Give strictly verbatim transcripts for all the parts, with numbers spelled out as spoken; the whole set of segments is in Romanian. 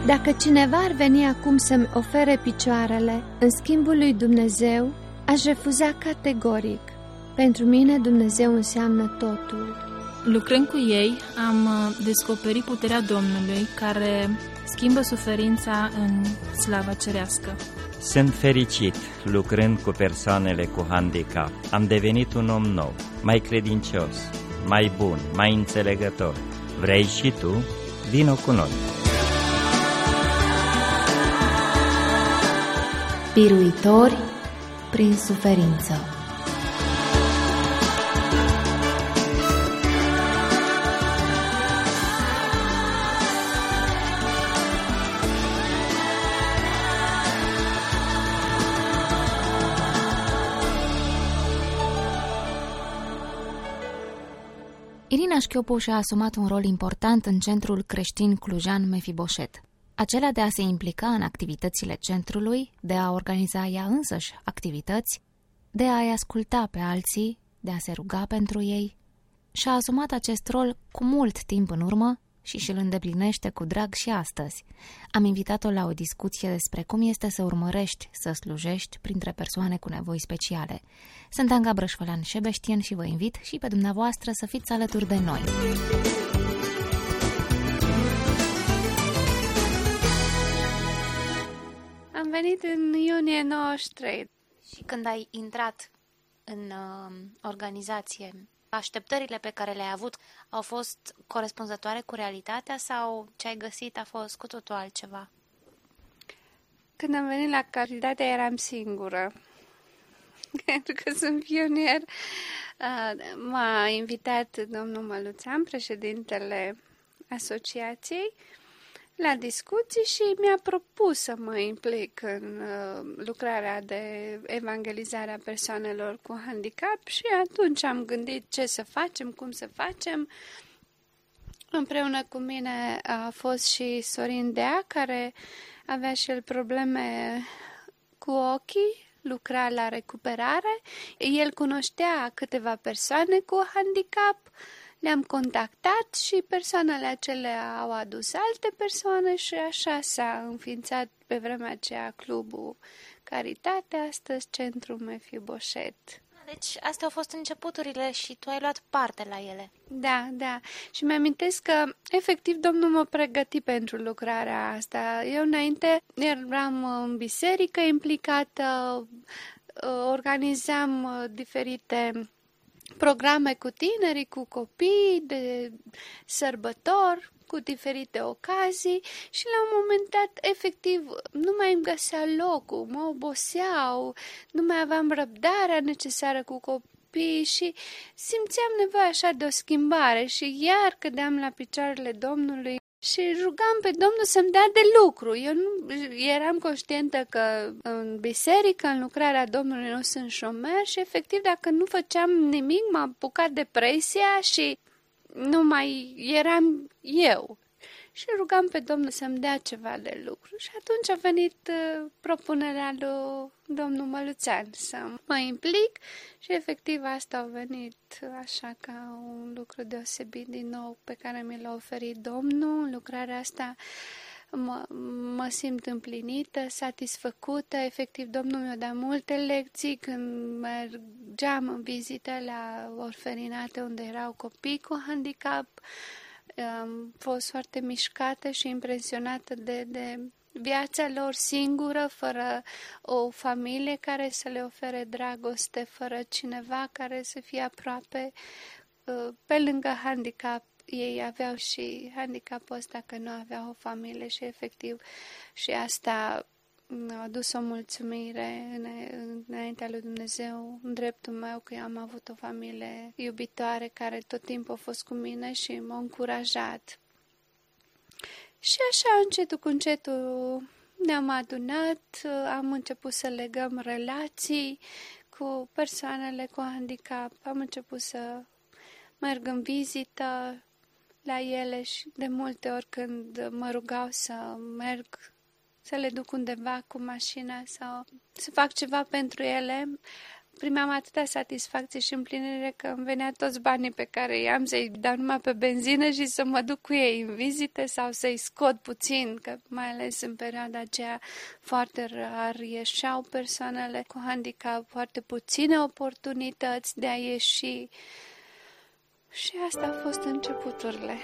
Dacă cineva ar veni acum să-mi ofere picioarele în schimbul lui Dumnezeu, aș refuza categoric. Pentru mine Dumnezeu înseamnă totul. Lucrând cu ei, am descoperit puterea Domnului care schimbă suferința în slava cerească. Sunt fericit lucrând cu persoanele cu handicap. Am devenit un om nou, mai credincios, mai bun, mai înțelegător. Vrei și tu? Vino cu noi! Biruitori prin suferință. Irina Șchiopu și-a asumat un rol important în centrul creștin clujan Mefiboset, acela de a se implica în activitățile centrului, de a organiza ea însăși activități, de a-i asculta pe alții, de a se ruga pentru ei. Și-a asumat acest rol cu mult timp în urmă și și-l îndeplinește cu drag și astăzi. Am invitat-o la o discuție despre cum este să urmărești să slujești printre persoane cu nevoi speciale. Sunt Anca Brășfălan-Șebeștien și vă invit și pe dumneavoastră să fiți alături de noi. Am venit în iunie nouăzeci și trei. Și când ai intrat în uh, organizație, așteptările pe care le-ai avut au fost corespunzătoare cu realitatea sau ce ai găsit a fost cu totul altceva? Când am venit la Caritatea eram singură. Pentru că sunt pionier. M-a invitat domnul Măluțan, președintele asociației, la discuții și mi-a propus să mă implic în lucrarea de evangelizare a persoanelor cu handicap și atunci am gândit ce să facem, cum să facem. Împreună cu mine a fost și Sorin Dea, care avea și el probleme cu ochii, lucra la recuperare. El cunoștea câteva persoane cu handicap, le-am contactat și persoanele acelea au adus alte persoane și așa s-a înființat pe vremea aceea clubul Caritate, astăzi Centrul Mefiboset. Deci astea au fost începuturile și tu ai luat parte la ele. Da, da. Și mi-amintesc că, efectiv, Domnul mă pregăti pentru lucrarea asta. Eu, înainte, eram în biserică implicată, organizam diferite programe cu tinerii, cu copii, de sărbători, cu diferite ocazii și la un moment dat, efectiv, nu mai îmi găsea locul, mă oboseau, nu mai aveam răbdarea necesară cu copii și simțeam nevoie așa de o schimbare și iar cădeam la picioarele Domnului și rugam pe Domnul să-mi dea de lucru. Eu nu eram conștientă că în biserică, în lucrarea Domnului, nu sunt șomer și efectiv dacă nu făceam nimic, m-a apucat depresia și nu mai eram eu. Și rugam pe Domnul să-mi dea ceva de lucru. Și atunci a venit uh, propunerea lui domnul Măluțan să mă implic și efectiv asta a venit așa ca un lucru deosebit din nou pe care mi l-a oferit Domnul. Lucrarea asta mă, mă simt împlinită, satisfăcută. Efectiv, Domnul mi-a dat multe lecții când mergeam în vizită la orfelinate unde erau copii cu handicap. Am fost foarte mișcată și impresionată de, de viața lor singură, fără o familie care să le ofere dragoste, fără cineva care să fie aproape. Pe lângă handicap, ei aveau și handicapul ăsta că nu aveau o familie și efectiv și asta a adus o mulțumire înaintea lui Dumnezeu, în dreptul meu, că eu am avut o familie iubitoare care tot timpul a fost cu mine și m-a încurajat. Și așa, încetul cu încetul, ne-am adunat, am început să legăm relații cu persoanele cu handicap, am început să merg în vizită la ele și de multe ori când mă rugau să merg, să le duc undeva cu mașina sau să fac ceva pentru ele, primeam atâta satisfacție și împlinire că îmi venea toți banii pe care i-am să-i dau numai pe benzină și să mă duc cu ei în vizite sau să-i scot puțin, că mai ales în perioada aceea foarte rar ieșeau persoanele cu handicap, foarte puține oportunități de a ieși. Și asta au fost începuturile.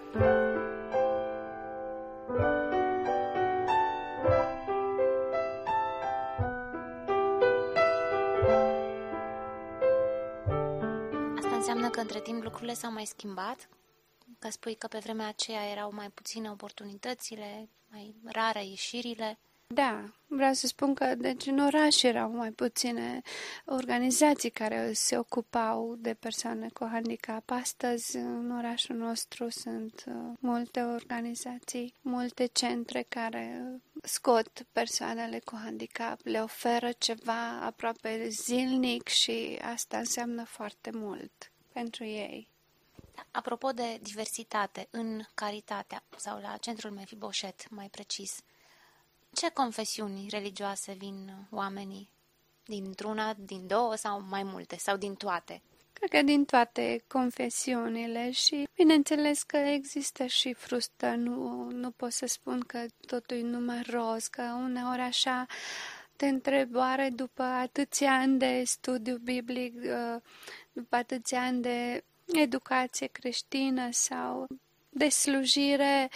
Înseamnă că între timp lucrurile s-au mai schimbat? Că spui că pe vremea aceea erau mai puține oportunitățile, mai rare ieșirile? Da, vreau să spun că deci în oraș erau mai puține organizații care se ocupau de persoane cu handicap. Astăzi, în orașul nostru sunt multe organizații, multe centre care scot persoanele cu handicap, le oferă ceva aproape zilnic și asta înseamnă foarte mult pentru ei. Apropo de diversitate, în Caritatea sau la Centrul Mefiboset, mai precis, ce confesiuni religioase vin oamenii? Dintr-una, din două sau mai multe? Sau din toate? Cred că din toate confesiunile și bineînțeles că există și frustă. Nu, nu pot să spun că totul e numai roz, că uneori așa te întreb oare după atâția ani de studiu biblic, după atâția ani de educație creștină sau de slujire,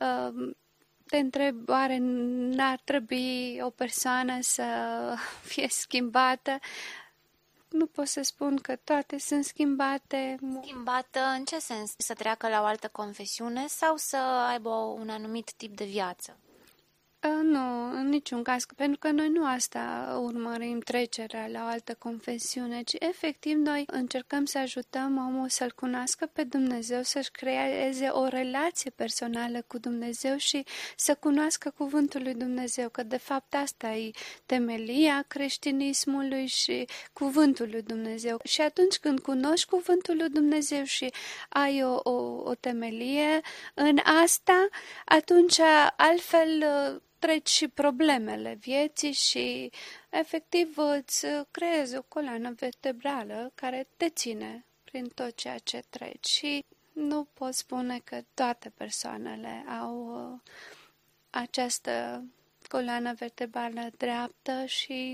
te întreb, oare n-ar trebui o persoană să fie schimbată? Nu pot să spun că toate sunt schimbate. Schimbată în ce sens? Să treacă la o altă confesiune sau să aibă un anumit tip de viață? Nu, în niciun caz, pentru că noi nu asta urmărim, trecerea la o altă confesiune, ci efectiv noi încercăm să ajutăm omul să-L cunoască pe Dumnezeu, să-și creeze o relație personală cu Dumnezeu și să cunoască cuvântul lui Dumnezeu, că de fapt asta e temelia creștinismului și cuvântul lui Dumnezeu. Și atunci când cunoști cuvântul lui Dumnezeu și ai o, o, o temelie în asta, atunci altfel treci și problemele vieții și efectiv îți creezi o coloană vertebrală care te ține prin tot ceea ce treci. Și nu pot spune că toate persoanele au această coloană vertebrală dreaptă și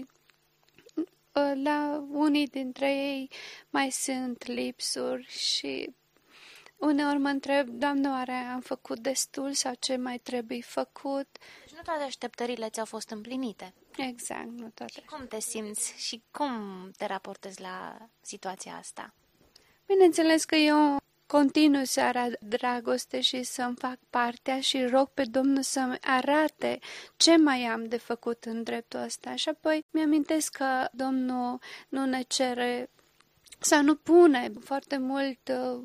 la unii dintre ei mai sunt lipsuri și uneori mă întreb, Doamne, oare am făcut destul sau ce mai trebuie făcut? Deci nu toate așteptările ți-au fost împlinite. Exact, nu toate. Și cum te simți și cum te raportezi la situația asta? Bineînțeles că eu continuu să arăt dragoste și să-mi fac partea și rog pe Domnul să-mi arate ce mai am de făcut în dreptul ăsta. Și apoi mi-amintesc că Domnul nu ne cere sau nu pune foarte mult uh,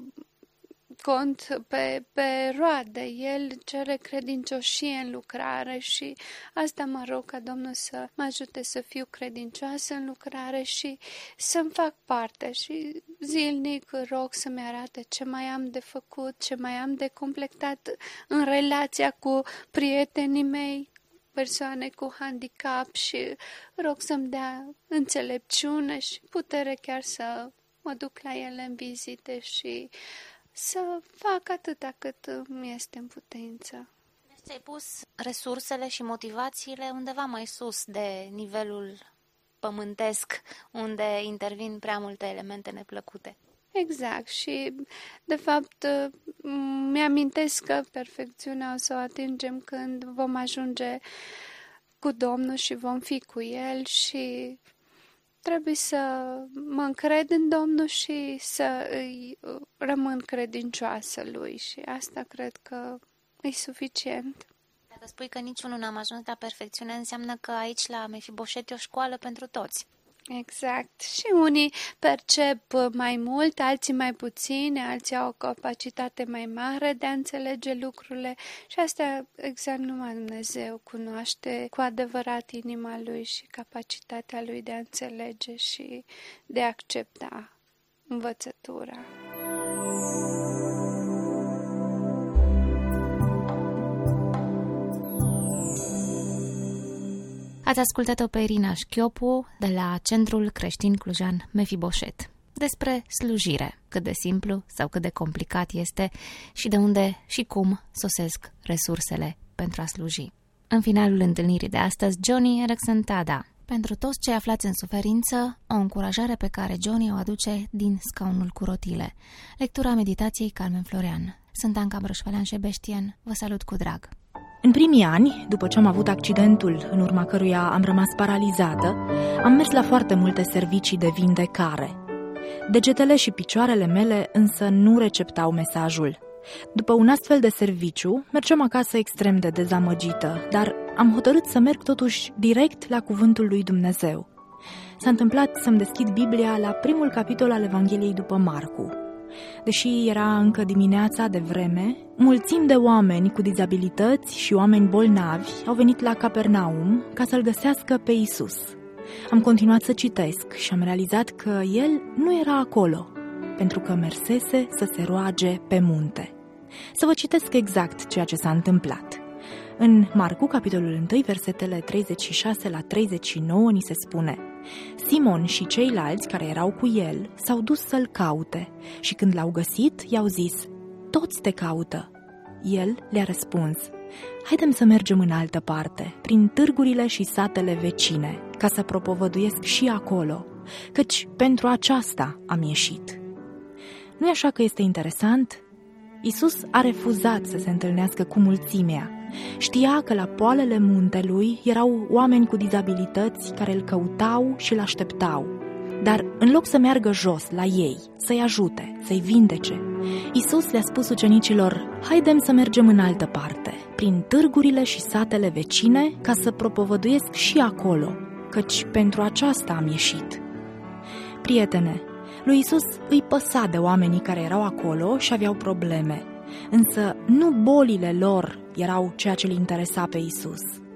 cont pe, pe roade. El cere credincioșie în lucrare și asta mă rog ca Domnul să mă ajute să fiu credincioasă în lucrare și să-mi fac parte și zilnic rog să-mi arate ce mai am de făcut, ce mai am de completat în relația cu prietenii mei, persoane cu handicap și rog să-mi dea înțelepciune și putere chiar să mă duc la ele în vizite și să fac atâta cât mi este în putință. Deci ți-ai pus resursele și motivațiile undeva mai sus de nivelul pământesc, unde intervin prea multe elemente neplăcute. Exact și, de fapt, mi-amintesc că perfecțiunea o să o atingem când vom ajunge cu Domnul și vom fi cu El și trebuie să mă încred în Domnul și să îi rămân credincioasă Lui și asta cred că e suficient. Dacă spui că niciunul n-am ajuns la perfecțiune, înseamnă că aici la Mefiboset e o școală pentru toți. Exact. Și unii percep mai mult, alții mai puțin, alții au o capacitate mai mare de a înțelege lucrurile și asta exact numai Dumnezeu cunoaște cu adevărat inima Lui și capacitatea Lui de a înțelege și de a accepta învățătura. Ați ascultat-o pe Irina Șchiopu de la Centrul Creștin Clujan Mefiboset despre slujire, cât de simplu sau cât de complicat este și de unde și cum sosesc resursele pentru a sluji. În finalul întâlnirii de astăzi, Johnny Alexantada. Pentru toți cei aflați în suferință, o încurajare pe care Johnny o aduce din Scaunul cu rotile. Lectura meditației Carmen Florean. Sunt Anca Brășvălean-Șebeștian. Vă salut cu drag. În primii ani, după ce am avut accidentul în urma căruia am rămas paralizată, am mers la foarte multe servicii de vindecare. Degetele și picioarele mele însă nu receptau mesajul. După un astfel de serviciu, mergeam acasă extrem de dezamăgită, dar am hotărât să merg totuși direct la cuvântul lui Dumnezeu. S-a întâmplat să-mi deschid Biblia la primul capitol al Evangheliei după Marcu. Deși era încă dimineața de vreme, mulțimi de oameni cu dizabilități și oameni bolnavi au venit la Capernaum ca să-L găsească pe Iisus. Am continuat să citesc și am realizat că El nu era acolo, pentru că mersese să se roage pe munte. Să vă citesc exact ceea ce s-a întâmplat. În Marcu, capitolul unu, versetele treizeci și șase la treizeci și nouă, ni se spune: Simon și ceilalți care erau cu el s-au dus să-l caute și când l-au găsit, i-au zis: toți te caută. El le-a răspuns: haidem să mergem în altă parte, prin târgurile și satele vecine, ca să propovăduiesc și acolo, căci pentru aceasta am ieșit. Nu-i așa că este interesant? Iisus a refuzat să se întâlnească cu mulțimea. Știa că la poalele muntelui erau oameni cu dizabilități care îl căutau și îl așteptau. Dar în loc să meargă jos la ei, să-i ajute, să-i vindece, Iisus le-a spus ucenicilor: haidem să mergem în altă parte, prin târgurile și satele vecine, ca să propovăduiesc și acolo, căci pentru aceasta am ieșit. Prietene, lui Iisus îi păsa de oamenii care erau acolo și aveau probleme, însă nu bolile lor erau ceea ce îl interesa pe Iisus.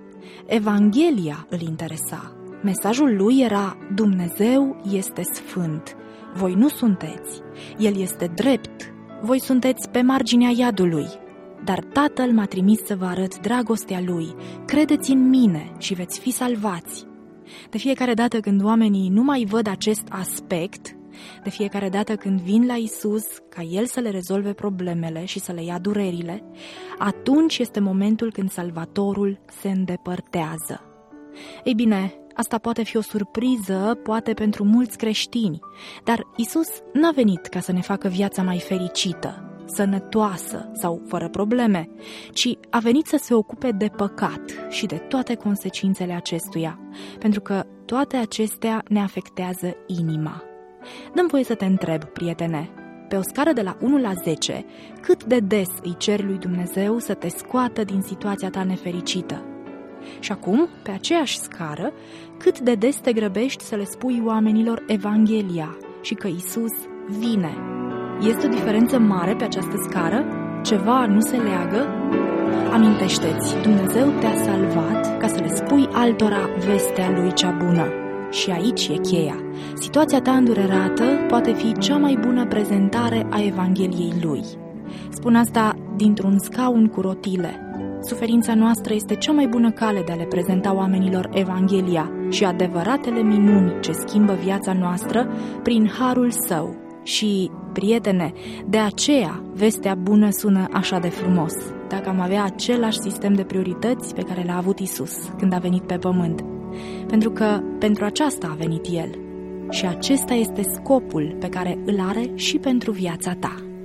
Evanghelia îl interesa. Mesajul lui era: Dumnezeu este sfânt, voi nu sunteți, El este drept, voi sunteți pe marginea iadului, dar Tatăl m-a trimis să vă arăt dragostea Lui, credeți în mine și veți fi salvați. De fiecare dată când oamenii nu mai văd acest aspect, de fiecare dată când vin la Iisus ca El să le rezolve problemele și să le ia durerile, atunci este momentul când Salvatorul se îndepărtează. Ei bine, asta poate fi o surpriză, poate pentru mulți creștini, dar Iisus n-a venit ca să ne facă viața mai fericită, sănătoasă sau fără probleme, ci a venit să se ocupe de păcat și de toate consecințele acestuia, pentru că toate acestea ne afectează inima. Dă-mi voie să te întreb, prietene, pe o scară de la unu la zece, cât de des îi ceri lui Dumnezeu să te scoată din situația ta nefericită? Și acum, pe aceeași scară, cât de des te grăbești să le spui oamenilor Evanghelia și că Iisus vine? Este o diferență mare pe această scară? Ceva nu se leagă? Amintește-ți, Dumnezeu te-a salvat ca să le spui altora vestea Lui cea bună. Și aici e cheia. Situația ta îndurerată poate fi cea mai bună prezentare a Evangheliei Lui. Spun asta dintr-un scaun cu rotile. Suferința noastră este cea mai bună cale de a le prezenta oamenilor Evanghelia și adevăratele minuni ce schimbă viața noastră prin harul Său. Și, prietene, de aceea vestea bună sună așa de frumos, dacă am avea același sistem de priorități pe care l-a avut Iisus când a venit pe pământ. Pentru că pentru aceasta a venit El și acesta este scopul pe care îl are și pentru viața ta.